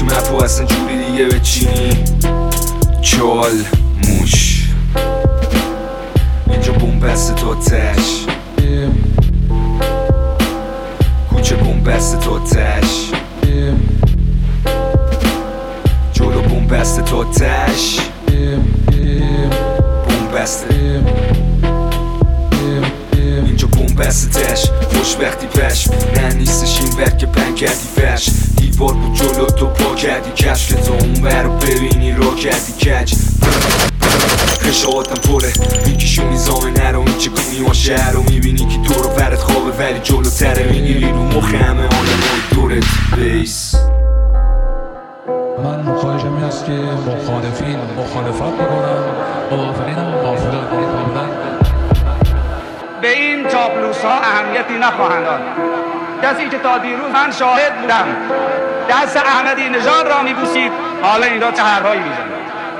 که مفو اصلا جوری دیگه بچینی چال موش اینجا بومبست تو تش کوچه بومبست تو تش جلو بومبست تو تش بومبست اینجا بومبستش خوشبختی پش نه نیستش این ور که پن کردی فش دیوار بود جلو تو پا کردی کش که تو اون ور رو ببینی رو کردی کج خشاواتم پره میکشون نیزامه نرو این چه کنی ما شهر رو میبینی که دور و برت خوابه ولی جلو تره میگیری رو مخ همه آدم دورت بیس. من مخواهشم این است که مخالفین مخالفت بکنم موافقین هم موافقت بکنم. به این چاپلوس ها اهمیتی نخواهند داد. کسی که تا دیروز من شاهد بودم دست احمدی نژاد را میبوسید حالا این را چه حرفایی میزند.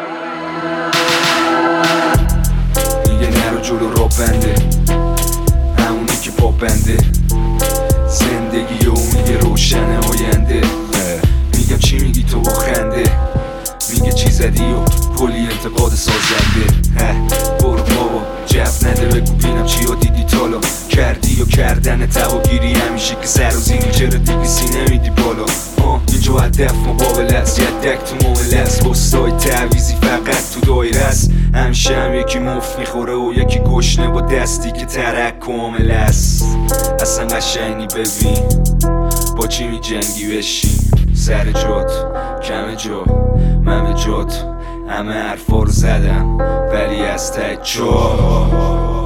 دیگه نرو جلو را بنده همونی که پا بنده زندگی و میگه روشن آینده میگم چی میگی تو با خنده میگه چی زدی و کلی انتقاد سازنده برو بابا جب نده بگو بینم چی ها دیدی تالا کردی و کردن تواگیری همیشه که سر و زیری چرا دیگریسی نمیدی بالا اینجا هدف مقابل است یدک تو معامله است بستای تعویزی فقط تو دایره است همیشه هم یکی مفت میخوره و یکی گشنه با دستی که ترک کامل است اصلا قشنگی ببین با چی می جنگی بشین سر جات کم جا من به جات همه حرفا رو زدم ولی از ته جا